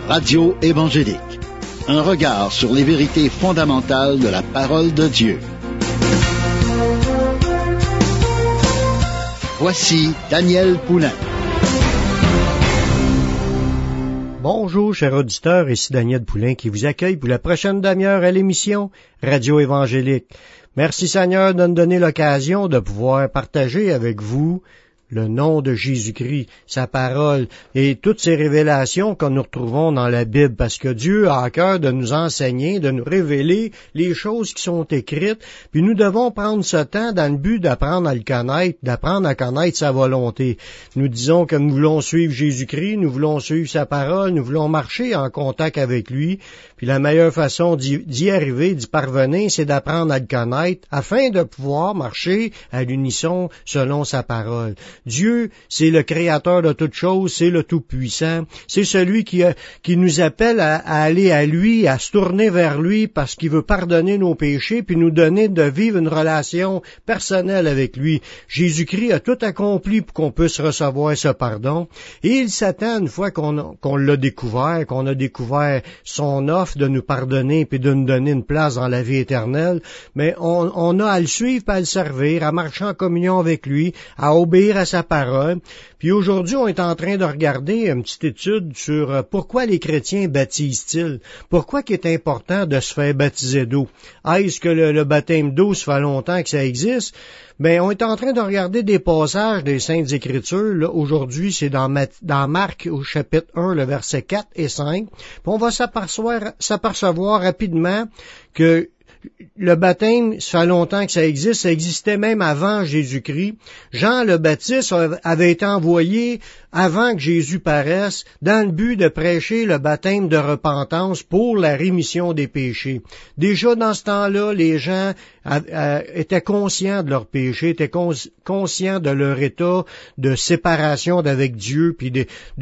Radio évangélique. Un regard sur les vérités fondamentales de la parole de Dieu. Voici Daniel Poulain. Bonjour, chers auditeurs, ici Daniel Poulain qui vous accueille pour la prochaine demi-heure à l'émission Radio évangélique. Merci Seigneur de nous donner l'occasion de pouvoir partager avec vous le nom de Jésus-Christ, sa parole et toutes ces révélations que nous retrouvons dans la Bible, parce que Dieu a à cœur de nous enseigner, de nous révéler les choses qui sont écrites, puis nous devons prendre ce temps dans le but d'apprendre à le connaître, d'apprendre à connaître sa volonté. Nous disons que nous voulons suivre Jésus-Christ, nous voulons suivre sa parole, nous voulons marcher en contact avec lui, puis la meilleure façon d'y arriver, d'y parvenir, c'est d'apprendre à le connaître, afin de pouvoir marcher à l'unisson selon sa parole. Dieu, c'est le créateur de toutes choses, c'est le Tout-Puissant, c'est celui qui nous appelle à aller à lui, à se tourner vers lui parce qu'il veut pardonner nos péchés puis nous donner de vivre une relation personnelle avec lui. Jésus-Christ a tout accompli pour qu'on puisse recevoir ce pardon et il s'attend une fois qu'on l'a découvert, qu'on a découvert son offre de nous pardonner puis de nous donner une place dans la vie éternelle, mais on a à le suivre, à le servir, à marcher en communion avec lui, à obéir à sa parole. Puis aujourd'hui, on est en train de regarder une petite étude sur pourquoi les chrétiens baptisent-ils? Pourquoi il est important de se faire baptiser d'eau? Est-ce que le baptême d'eau, ça fait longtemps que ça existe? Ben, on est en train de regarder des passages des Saintes Écritures. Là, aujourd'hui, c'est dans Marc, au chapitre 1, le verset 4 et 5. Puis on va s'apercevoir rapidement que le baptême, ça fait longtemps que ça existe, ça existait même avant Jésus-Christ. Jean le Baptiste avait été envoyé avant que Jésus paraisse, dans le but de prêcher le baptême de repentance pour la rémission des péchés. Déjà dans ce temps-là, les gens étaient conscients de leurs péchés, étaient conscients de leur état de séparation d'avec Dieu, puis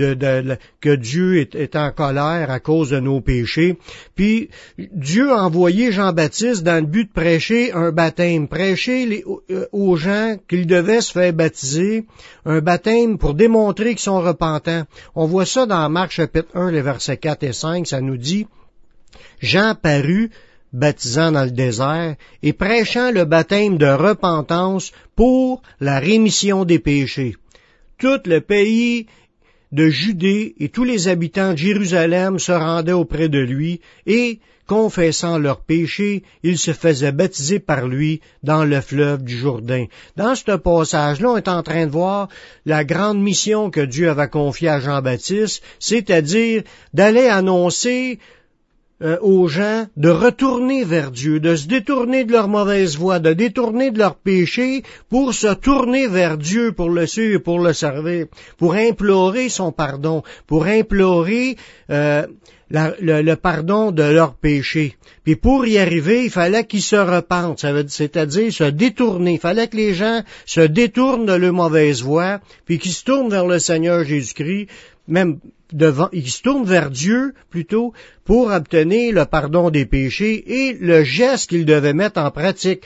que Dieu est en colère à cause de nos péchés. Puis Dieu a envoyé Jean-Baptiste dans le but de prêcher un baptême, prêcher aux gens qu'ils devaient se faire baptiser, un baptême pour démontrer qu'ils sont repentants. On voit ça dans Marc chapitre 1, les versets 4 et 5, ça nous dit « Jean parut, baptisant dans le désert, et prêchant le baptême de repentance pour la rémission des péchés. Tout le pays de Judée et tous les habitants de Jérusalem se rendaient auprès de lui, et confessant leurs péchés, ils se faisaient baptiser par lui dans le fleuve du Jourdain. » Dans ce passage-là, on est en train de voir la grande mission que Dieu avait confiée à Jean-Baptiste, c'est-à-dire d'aller annoncer aux gens de retourner vers Dieu, de se détourner de leur mauvaise voie, de détourner de leurs péchés pour se tourner vers Dieu, pour le suivre, pour le servir, pour implorer son pardon, pour implorer le pardon de leurs péchés. Puis pour y arriver, il fallait qu'ils se repentent, c'est-à-dire se détourner. Il fallait que les gens se détournent de leur mauvaise voie, puis qu'ils se tournent vers le Seigneur Jésus-Christ, ils se tournent vers Dieu, plutôt, pour obtenir le pardon des péchés et le geste qu'ils devaient mettre en pratique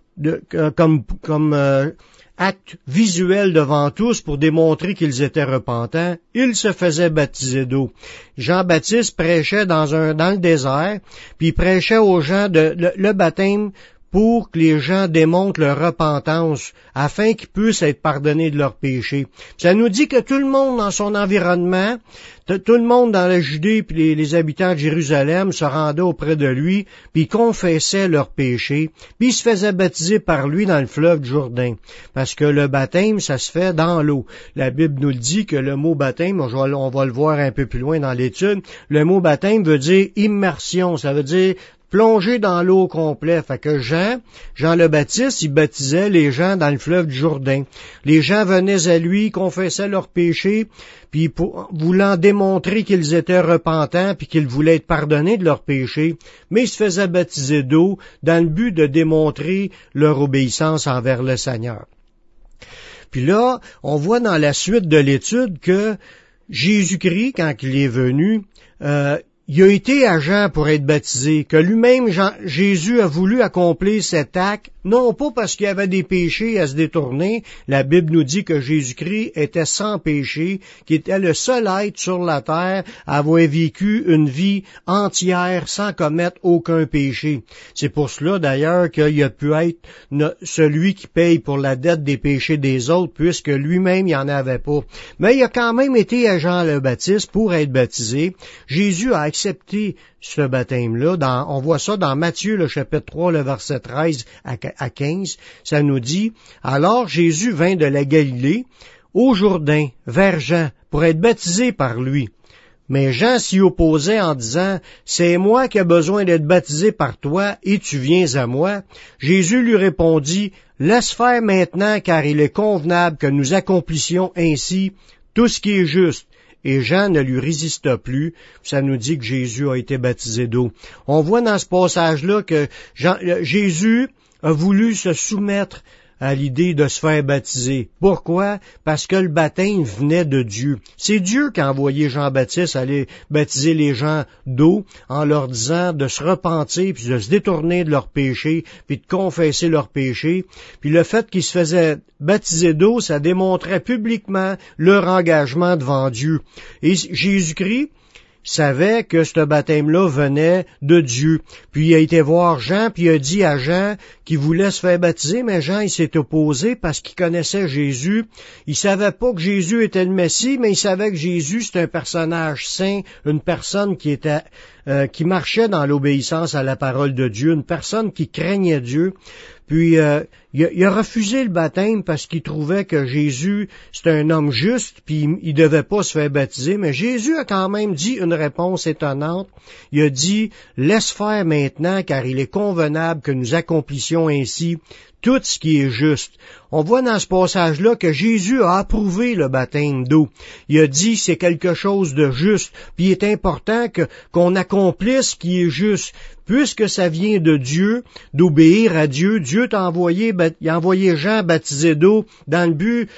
comme acte visuel devant tous pour démontrer qu'ils étaient repentants. Ils se faisaient baptiser d'eau. Jean-Baptiste prêchait dans le désert, puis il prêchait aux gens le baptême pour que les gens démontrent leur repentance, afin qu'ils puissent être pardonnés de leurs péchés. Ça nous dit que tout le monde dans son environnement, tout le monde dans la Judée puis les habitants de Jérusalem se rendaient auprès de lui, puis ils confessaient leurs péchés, puis ils se faisaient baptiser par lui dans le fleuve du Jourdain. Parce que le baptême, ça se fait dans l'eau. La Bible nous le dit que le mot baptême, on va le voir un peu plus loin dans l'étude, le mot baptême veut dire immersion, ça veut dire plongé dans l'eau complète. Fait que Jean le Baptiste, il baptisait les gens dans le fleuve du Jourdain. Les gens venaient à lui, confessaient leurs péchés, puis voulant démontrer qu'ils étaient repentants, puis qu'ils voulaient être pardonnés de leurs péchés, mais ils se faisaient baptiser d'eau dans le but de démontrer leur obéissance envers le Seigneur. Puis là, on voit dans la suite de l'étude que Jésus-Christ, quand il est venu, il a été à Jean pour être baptisé, que lui-même, Jésus a voulu accomplir cet acte, non pas parce qu'il y avait des péchés à se détourner. La Bible nous dit que Jésus-Christ était sans péché, qu'il était le seul être sur la terre à avoir vécu une vie entière sans commettre aucun péché. C'est pour cela, d'ailleurs, qu'il a pu être celui qui paye pour la dette des péchés des autres, puisque lui-même, il n'en avait pas. Mais il a quand même été à Jean le Baptiste pour être baptisé. Jésus a accepté ce baptême-là. On voit ça dans Matthieu, le chapitre 3, le verset 13 à 15. Ça nous dit, « Alors Jésus vint de la Galilée au Jourdain, vers Jean, pour être baptisé par lui. Mais Jean s'y opposait en disant, « C'est moi qui ai besoin d'être baptisé par toi, et tu viens à moi. » Jésus lui répondit, « Laisse faire maintenant, car il est convenable que nous accomplissions ainsi tout ce qui est juste. » Et Jean ne lui résista plus. Ça nous dit que Jésus a été baptisé d'eau. On voit dans ce passage-là que Jésus a voulu se soumettre à l'idée de se faire baptiser. Pourquoi? Parce que le baptême venait de Dieu. C'est Dieu qui a envoyé Jean-Baptiste aller baptiser les gens d'eau en leur disant de se repentir, puis de se détourner de leurs péchés, puis de confesser leurs péchés. Puis le fait qu'ils se faisaient baptiser d'eau, ça démontrait publiquement leur engagement devant Dieu. Et Jésus-Christ savait que ce baptême-là venait de Dieu. Puis il a été voir Jean, puis il a dit à Jean qu'il voulait se faire baptiser, mais Jean, il s'est opposé parce qu'il connaissait Jésus. Il savait pas que Jésus était le Messie, mais il savait que Jésus, c'est un personnage saint, une personne qui marchait dans l'obéissance à la parole de Dieu, une personne qui craignait Dieu. Puis il a refusé le baptême parce qu'il trouvait que Jésus, c'était un homme juste, puis il devait pas se faire baptiser. Mais Jésus a quand même dit une réponse étonnante. Il a dit, « Laisse faire maintenant, car il est convenable que nous accomplissions ainsi tout ce qui est juste. » On voit dans ce passage-là que Jésus a approuvé le baptême d'eau. Il a dit c'est quelque chose de juste, puis il est important qu'on accomplisse ce qui est juste. Puisque ça vient de Dieu, d'obéir à Dieu, Dieu il a envoyé Jean baptisé d'eau dans le but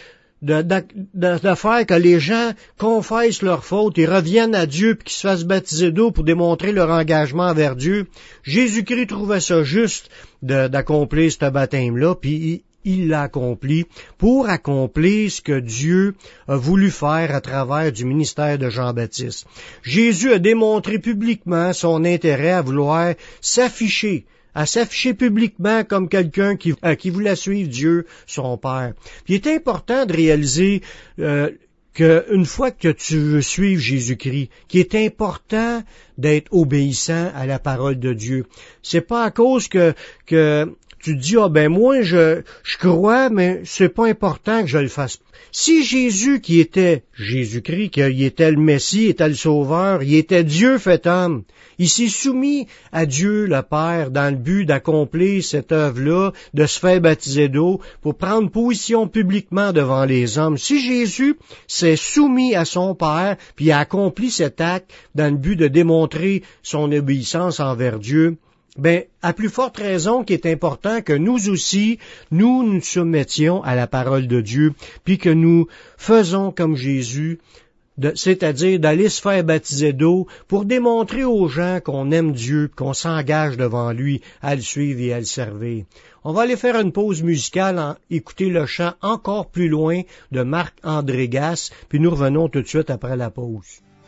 de faire que les gens confessent leurs fautes et reviennent à Dieu puis qu'ils se fassent baptiser d'eau pour démontrer leur engagement envers Dieu. Jésus-Christ trouvait ça juste d'accomplir ce baptême-là, puis il l'a accompli pour accomplir ce que Dieu a voulu faire à travers du ministère de Jean-Baptiste. Jésus a démontré publiquement son intérêt à vouloir s'afficher publiquement comme quelqu'un qui voulait suivre Dieu, son Père. Puis il est important de réaliser qu'une fois que tu veux suivre Jésus-Christ, qu'il est important d'être obéissant à la parole de Dieu. C'est pas à cause que tu te dis, moi, je crois, mais c'est pas important que je le fasse. Si Jésus, qui était Jésus-Christ, qu'il était le Messie, était le Sauveur, il était Dieu fait homme, il s'est soumis à Dieu le Père dans le but d'accomplir cette œuvre-là, de se faire baptiser d'eau, pour prendre position publiquement devant les hommes. Si Jésus s'est soumis à son Père, puis a accompli cet acte dans le but de démontrer son obéissance envers Dieu, à plus forte raison qu'il est important que nous aussi, nous soumettions à la parole de Dieu, puis que nous faisons comme Jésus, c'est-à-dire d'aller se faire baptiser d'eau pour démontrer aux gens qu'on aime Dieu, qu'on s'engage devant lui à le suivre et à le servir. On va aller faire une pause musicale, écouter le chant Encore plus loin de Marc-André Gasse, puis nous revenons tout de suite après la pause.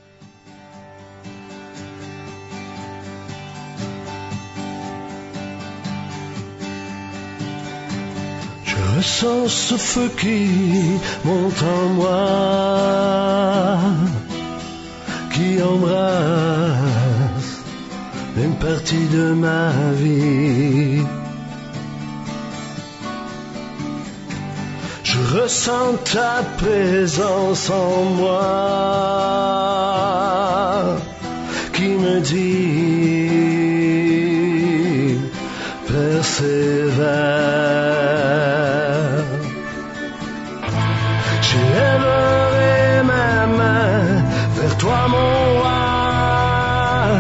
Je ressens ce feu qui monte en moi, qui embrasse une partie de ma vie. Je ressens ta présence en moi, qui me dit persévère. J'élèverai ma main vers toi, mon roi.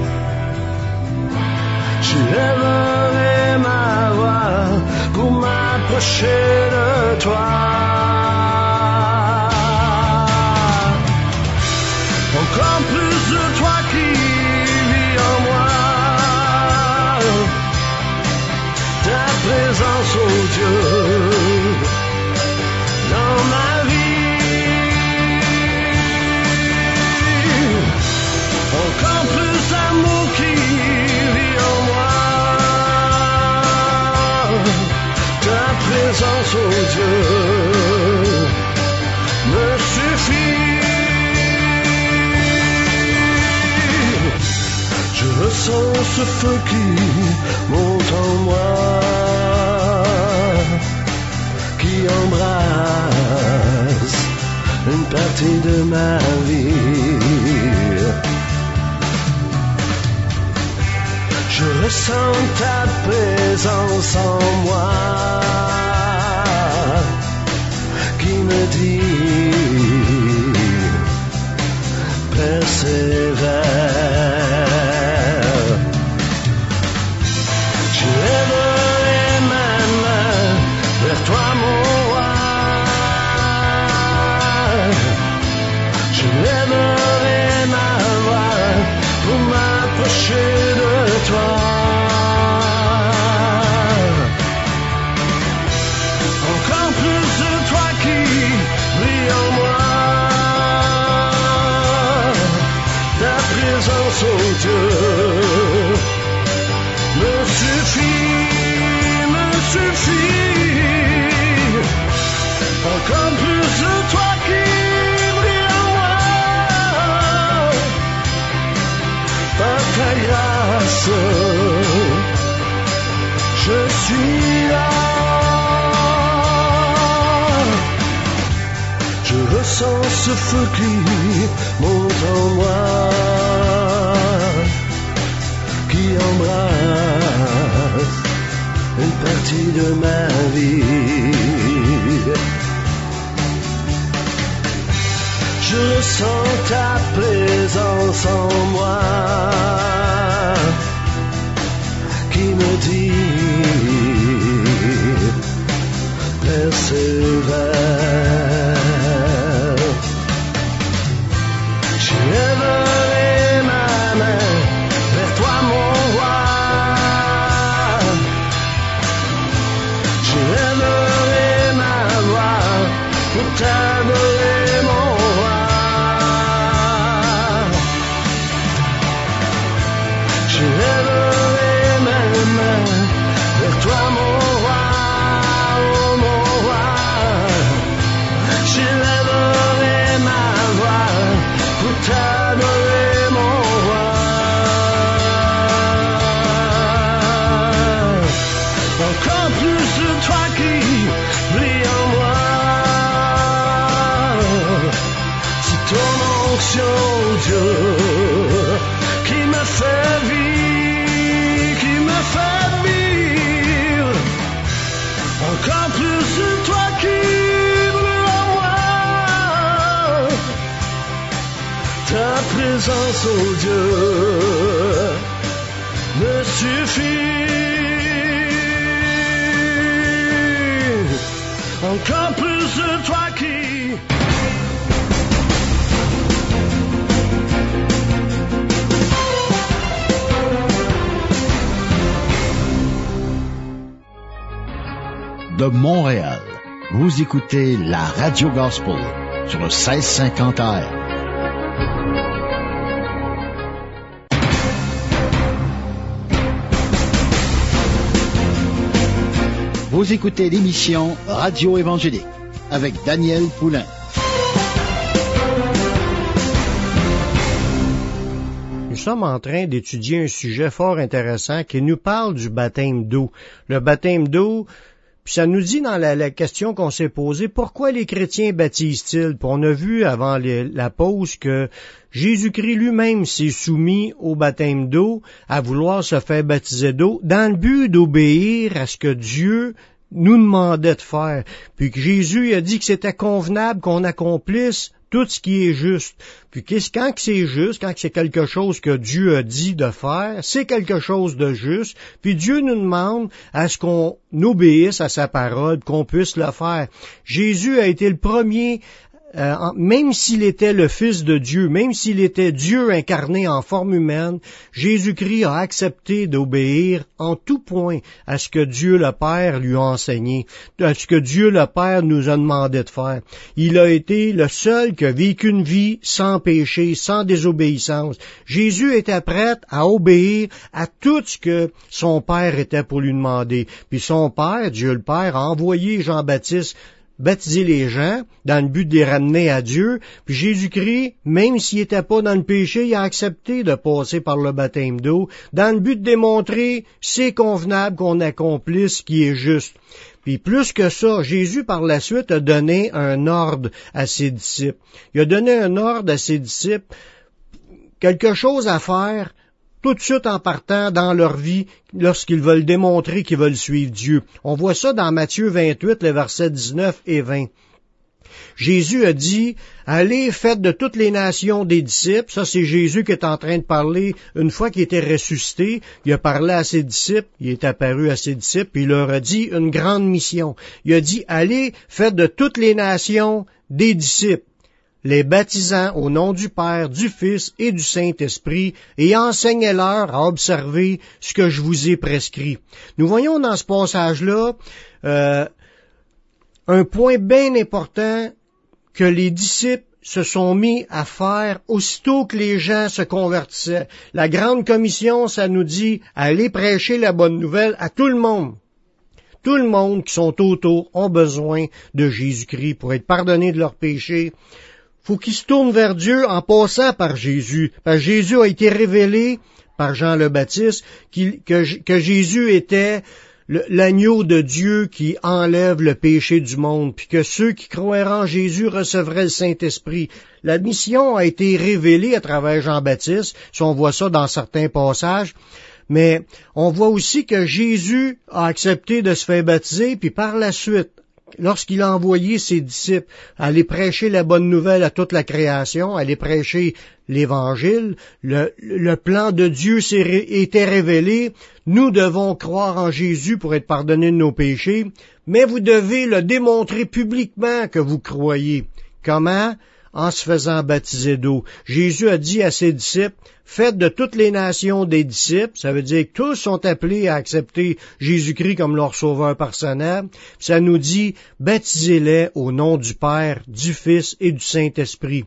J'élèverai ma voix pour m'approcher de toi. Encore plus de toi qui ce feu qui monte en moi, qui embrasse une partie de ma vie. Je ressens ta présence en moi, qui me dit persévère. Je lèverai ma main vers toi, mon roi. Je lèverai ma voix pour m'approcher de toi. Encore plus de toi qui brille en moi. Ta présence, oh Dieu, me suffit, me suffit. Encore plus de toi qui brille en moi. Par ta grâce, je suis là. Je ressens ce feu qui monte en moi, qui embrasse une partie de ma vie. Je ressens ta présence en moi, qui me dit persévère. Je lèverai ma main vers toi, mon roi. Je lèverai ma voix pour t'adorer, mon roi. Je lèverai ma main vers toi, mon roi, oh mon roi. Je lèverai ma voix pour t'adorer, mon roi. Encore plus de toi qui brille en moi. C'est ton onction, Dieu, qui me fait vivre, qui me fait vivre. Encore plus de toi qui brille en moi. Ta présence, oh Dieu, me suffit. Encore plus de toi qui... De Montréal, vous écoutez la Radio Gospel sur le 1650 AM. Vous écoutez l'émission Radio Évangélique avec Daniel Poulain. Nous sommes en train d'étudier un sujet fort intéressant qui nous parle du baptême d'eau. Le baptême d'eau, puis ça nous dit dans la question qu'on s'est posée, pourquoi les chrétiens baptisent-ils? Puis on a vu avant la pause que Jésus-Christ lui-même s'est soumis au baptême d'eau, à vouloir se faire baptiser d'eau, dans le but d'obéir à ce que Dieu nous demandait de faire. Puis que Jésus a dit que c'était convenable qu'on accomplisse tout ce qui est juste. Puis quand c'est juste, quand c'est quelque chose que Dieu a dit de faire, c'est quelque chose de juste. Puis Dieu nous demande à ce qu'on obéisse à sa parole, qu'on puisse le faire. Jésus a été le premier, même s'il était le Fils de Dieu, même s'il était Dieu incarné en forme humaine, Jésus-Christ a accepté d'obéir en tout point à ce que Dieu le Père lui a enseigné, à ce que Dieu le Père nous a demandé de faire. Il a été le seul qui a vécu une vie sans péché, sans désobéissance. Jésus était prêt à obéir à tout ce que son Père était pour lui demander. Puis son Père, Dieu le Père, a envoyé Jean-Baptiste baptiser les gens dans le but de les ramener à Dieu. Puis Jésus-Christ, même s'il n'était pas dans le péché, il a accepté de passer par le baptême d'eau dans le but de démontrer c'est convenable qu'on accomplisse ce qui est juste. Puis plus que ça, Jésus par la suite a donné un ordre à ses disciples. Il a donné un ordre à ses disciples, quelque chose à faire tout de suite en partant dans leur vie lorsqu'ils veulent démontrer qu'ils veulent suivre Dieu. On voit ça dans Matthieu 28, les versets 19 et 20. Jésus a dit, « Allez, faites de toutes les nations des disciples. » Ça, c'est Jésus qui est en train de parler une fois qu'il était ressuscité. Il a parlé à ses disciples, il est apparu à ses disciples, puis il leur a dit une grande mission. Il a dit, « Allez, faites de toutes les nations des disciples, les baptisant au nom du Père, du Fils et du Saint-Esprit, et enseignez-leur à observer ce que je vous ai prescrit. » Nous voyons dans ce passage-là un point bien important que les disciples se sont mis à faire aussitôt que les gens se convertissaient. La grande commission, ça nous dit, allez prêcher la bonne nouvelle à tout le monde. Tout le monde qui sont autour ont besoin de Jésus-Christ pour être pardonnés de leurs péchés. Faut qu'ils se tournent vers Dieu en passant par Jésus. Parce que Jésus a été révélé par Jean le Baptiste que Jésus était l'agneau de Dieu qui enlève le péché du monde, puis que ceux qui croiront en Jésus recevraient le Saint-Esprit. La mission a été révélée à travers Jean-Baptiste, si on voit ça dans certains passages, mais on voit aussi que Jésus a accepté de se faire baptiser, puis par la suite, lorsqu'il a envoyé ses disciples à aller prêcher la bonne nouvelle à toute la création, à aller prêcher l'Évangile, le plan de Dieu était révélé. Nous devons croire en Jésus pour être pardonnés de nos péchés, mais vous devez le démontrer publiquement que vous croyez. Comment? En se faisant baptiser d'eau. Jésus a dit à ses disciples, faites de toutes les nations des disciples, ça veut dire que tous sont appelés à accepter Jésus-Christ comme leur sauveur personnel. Ça nous dit, baptisez-les au nom du Père, du Fils et du Saint-Esprit.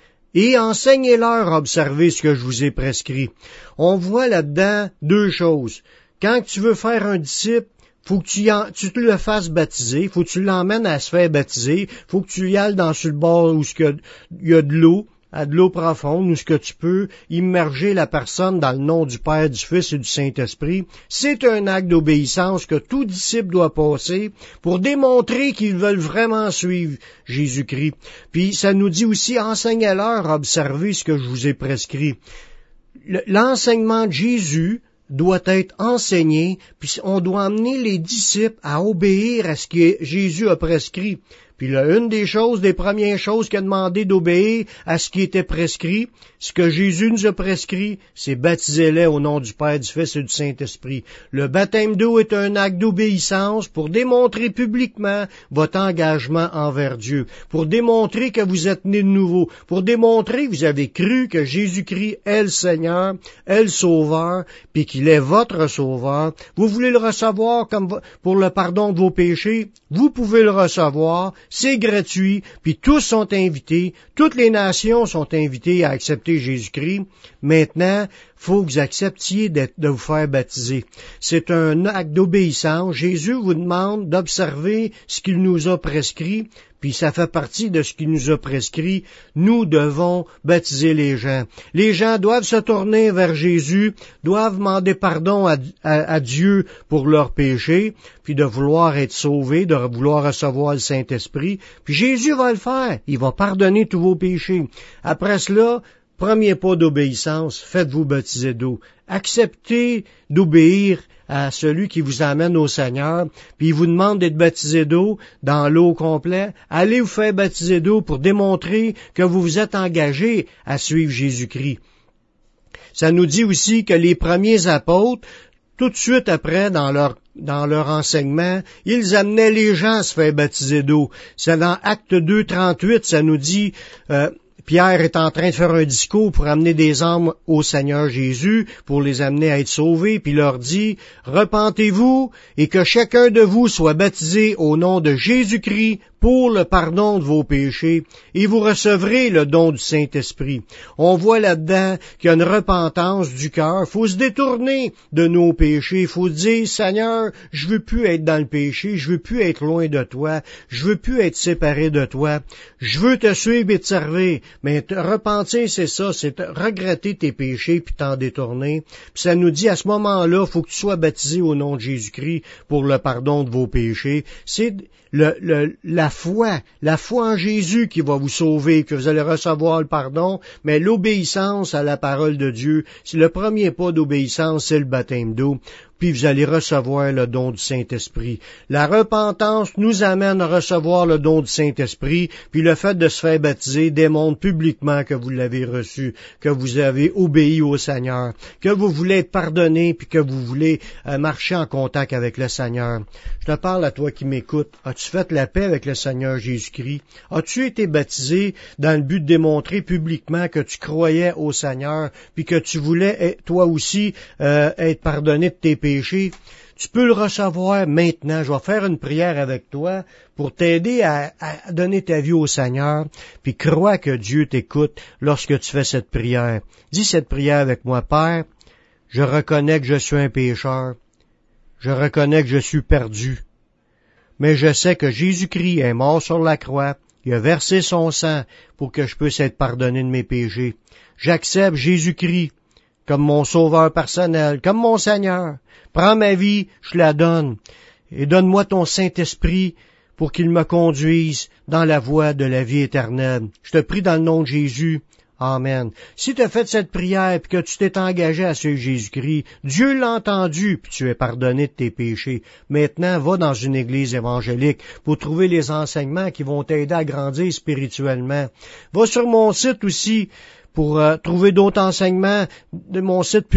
Et enseignez-leur à observer ce que je vous ai prescrit. On voit là-dedans deux choses. Quand tu veux faire un disciple, faut que tu te le fasses baptiser, faut que tu l'emmènes à se faire baptiser, faut que tu y ailles sur le bord où il y a de l'eau, à de l'eau profonde, où ce que tu peux immerger la personne dans le nom du Père, du Fils et du Saint-Esprit. C'est un acte d'obéissance que tout disciple doit passer pour démontrer qu'ils veulent vraiment suivre Jésus-Christ. Puis ça nous dit aussi, enseignez-leur à observer ce que je vous ai prescrit. L'enseignement de Jésus doit être enseigné, puis on doit amener les disciples à obéir à ce que Jésus a prescrit. Puis là, une des premières choses qu'il a demandé d'obéir à ce qui était prescrit, ce que Jésus nous a prescrit, c'est baptisez-les au nom du Père, du Fils et du Saint-Esprit. Le baptême d'eau est un acte d'obéissance pour démontrer publiquement votre engagement envers Dieu, pour démontrer que vous êtes né de nouveau, pour démontrer que vous avez cru que Jésus-Christ est le Seigneur, est le Sauveur, puis qu'il est votre Sauveur. Vous voulez le recevoir comme pour le pardon de vos péchés, vous pouvez le recevoir. C'est gratuit, puis tous sont invités, toutes les nations sont invitées à accepter Jésus-Christ. Maintenant, faut que vous acceptiez de vous faire baptiser. C'est un acte d'obéissance. Jésus vous demande d'observer ce qu'il nous a prescrit, puis ça fait partie de ce qu'il nous a prescrit. Nous devons baptiser les gens. Les gens doivent se tourner vers Jésus, doivent demander pardon à Dieu pour leurs péchés, puis de vouloir être sauvés, de vouloir recevoir le Saint-Esprit. Puis Jésus va le faire. Il va pardonner tous vos péchés. Après cela, premier pas d'obéissance, faites-vous baptiser d'eau. Acceptez d'obéir à celui qui vous amène au Seigneur, puis il vous demande d'être baptisé d'eau dans l'eau complète. Allez vous faire baptiser d'eau pour démontrer que vous vous êtes engagé à suivre Jésus-Christ. Ça nous dit aussi que les premiers apôtres, tout de suite après, dans leur enseignement, ils amenaient les gens à se faire baptiser d'eau. C'est dans Actes 2, 38, ça nous dit... Pierre est en train de faire un discours pour amener des âmes au Seigneur Jésus, pour les amener à être sauvés, puis il leur dit, « Repentez-vous et que chacun de vous soit baptisé au nom de Jésus-Christ pour le pardon de vos péchés, et vous recevrez le don du Saint-Esprit. On voit là-dedans qu'il y a une repentance du cœur. Il faut se détourner de nos péchés. Il faut dire, Seigneur, je veux plus être dans le péché, je veux plus être loin de toi, je veux plus être séparé de toi, je veux te suivre et te servir. Mais te repentir, c'est ça, c'est regretter tes péchés puis t'en détourner. Puis ça nous dit, à ce moment-là, il faut que tu sois baptisé au nom de Jésus-Christ pour le pardon de vos péchés. C'est la foi en Jésus qui va vous sauver, que vous allez recevoir le pardon, mais l'obéissance à la parole de Dieu, c'est le premier pas d'obéissance, c'est le baptême d'eau. Puis vous allez recevoir le don du Saint-Esprit. La repentance nous amène à recevoir le don du Saint-Esprit, puis le fait de se faire baptiser démontre publiquement que vous l'avez reçu, que vous avez obéi au Seigneur, que vous voulez être pardonné, puis que vous voulez marcher en contact avec le Seigneur. Je te parle à toi qui m'écoutes. As-tu fait la paix avec le Seigneur Jésus-Christ? As-tu été baptisé dans le but de démontrer publiquement que tu croyais au Seigneur, puis que tu voulais, toi aussi, être pardonné de tes péchés? Tu peux le recevoir maintenant. Je vais faire une prière avec toi pour t'aider à donner ta vie au Seigneur, puis crois que Dieu t'écoute lorsque tu fais cette prière. Dis cette prière avec moi. Père, je reconnais que je suis un pécheur. Je reconnais que je suis perdu. Mais je sais que Jésus-Christ est mort sur la croix. Il a versé son sang pour que je puisse être pardonné de mes péchés. J'accepte Jésus-Christ comme mon sauveur personnel, comme mon Seigneur. Prends ma vie, je la donne. Et donne-moi ton Saint-Esprit pour qu'il me conduise dans la voie de la vie éternelle. Je te prie dans le nom de Jésus. Amen. Si tu as fait cette prière et que tu t'es engagé à suivre Jésus-Christ, Dieu l'a entendu puis tu es pardonné de tes péchés. Maintenant, va dans une église évangélique pour trouver les enseignements qui vont t'aider à grandir spirituellement. Va sur mon site aussi pour trouver d'autres enseignements de mon site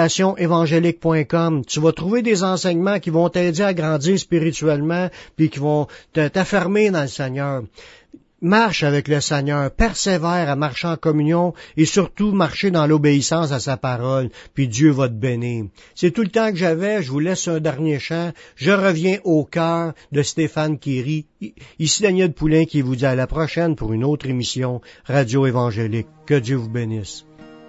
publicationévangélique.com. Tu vas trouver des enseignements qui vont t'aider à grandir spirituellement puis qui vont t'affermer dans le Seigneur. Marche avec le Seigneur, persévère à marcher en communion et surtout marcher dans l'obéissance à sa parole, puis Dieu va te bénir. C'est tout le temps que j'avais, je vous laisse un dernier chant. Je reviens au cœur de Stéphane Kéry. Ici Daniel Poulain qui vous dit à la prochaine pour une autre émission Radio Évangélique. Que Dieu vous bénisse.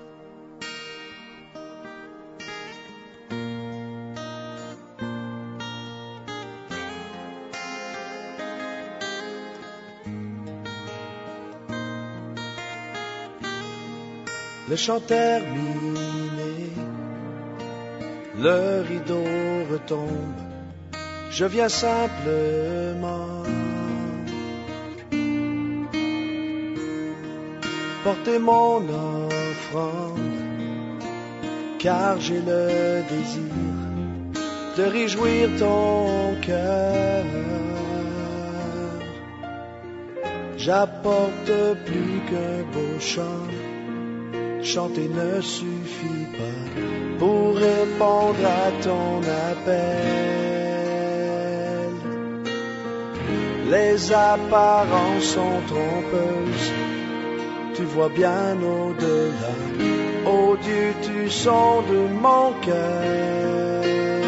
Le chant terminé, le rideau retombe, je viens simplement porter mon offrande, car j'ai le désir de réjouir ton cœur. J'apporte plus qu'un beau chant, chanter ne suffit pas pour répondre à ton appel. Les apparences sont trompeuses, tu vois bien au-delà. Oh Dieu, tu sondes mon cœur.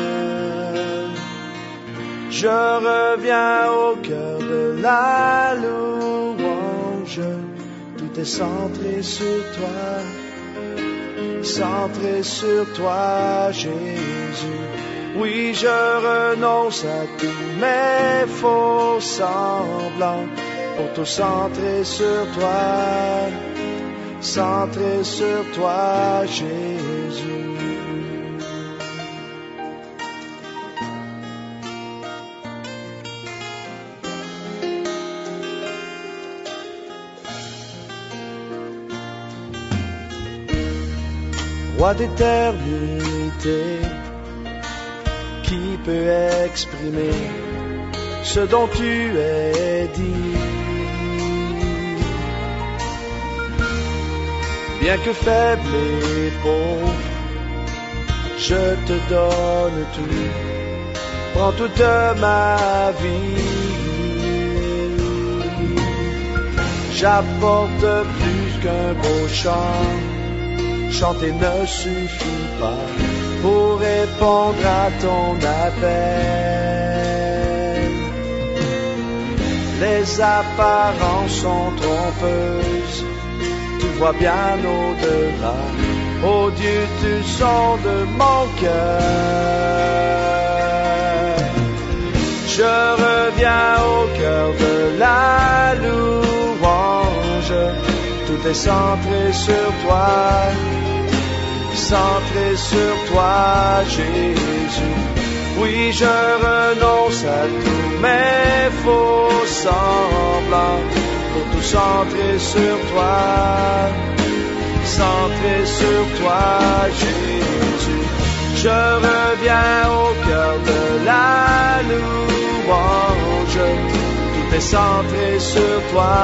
Je reviens au cœur de la louange, tout est centré sur toi. Centré sur toi, Jésus. Oui, je renonce à tous mes faux semblants pour tout centrer sur toi. Centré sur toi, Jésus. Roi d'éternité, qui peut exprimer ce dont tu es dit? Bien que faible et pauvre, je te donne tout, prends toute ma vie. J'apporte plus qu'un beau chant, chanter ne suffit pas pour répondre à ton appel. les apparences sont trompeuses. Tu vois bien au-delà. Oh Dieu, tu sondes mon cœur. Je reviens au cœur de la louange. Tout est centré sur toi. Centré sur toi, Jésus. Oui, je renonce à tous mes faux semblants pour tout centrer sur toi. Centré sur toi, Jésus. Je reviens au cœur de la louange. Tout est centré sur toi.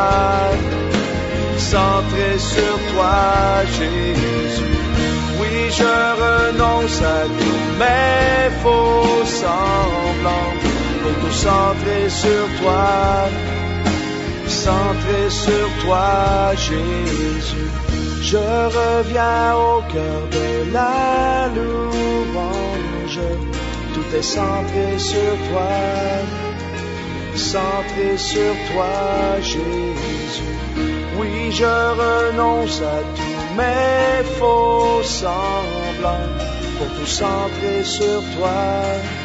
Centré sur toi, Jésus. Oui, je renonce à tous mes faux semblants pour tout centrer sur toi. Centré sur toi, Jésus. Je reviens au cœur de la louange. Tout est centré sur toi. Centré sur toi, Jésus. Oui, je renonce à tous mes faux semblants pour tout centrer sur toi.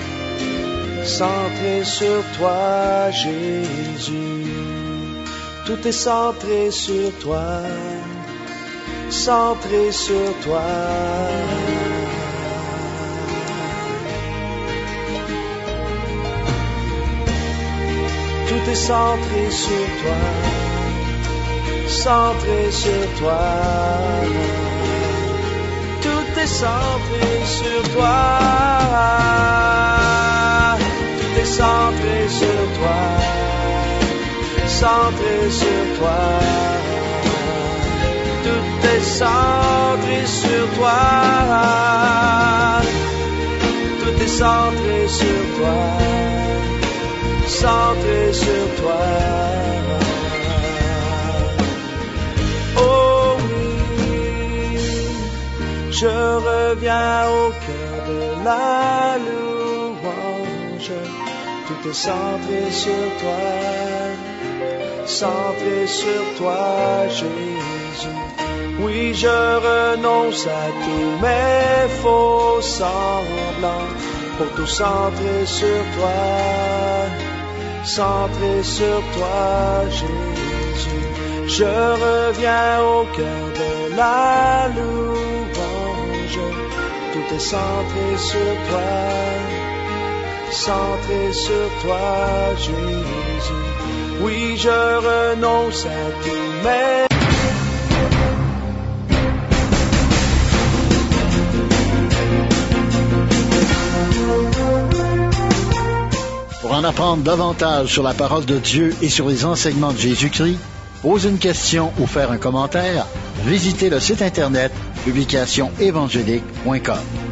Centré sur toi, Jésus. Tout est centré sur toi. Centré sur toi. Tout est centré sur toi. Centré sur toi. Tout est centré sur toi. Tout est centré sur toi. Centré sur toi. Tout est centré sur toi. Tout est centré sur toi. Centré sur toi. Oh oui, je reviens au cœur de la louange. Tout est centré sur toi. Centré sur toi, Jésus. Oui, je renonce à tous mes faux semblants pour tout centrer sur toi. Centré sur toi, Jésus. Je reviens au cœur de la louange. Tout est centré sur toi. Centré sur toi, Jésus. Oui, je renonce à tous mes... Pour en apprendre davantage sur la parole de Dieu et sur les enseignements de Jésus-Christ, poser une question ou faire un commentaire, visitez le site internet publicationsévangélique.com.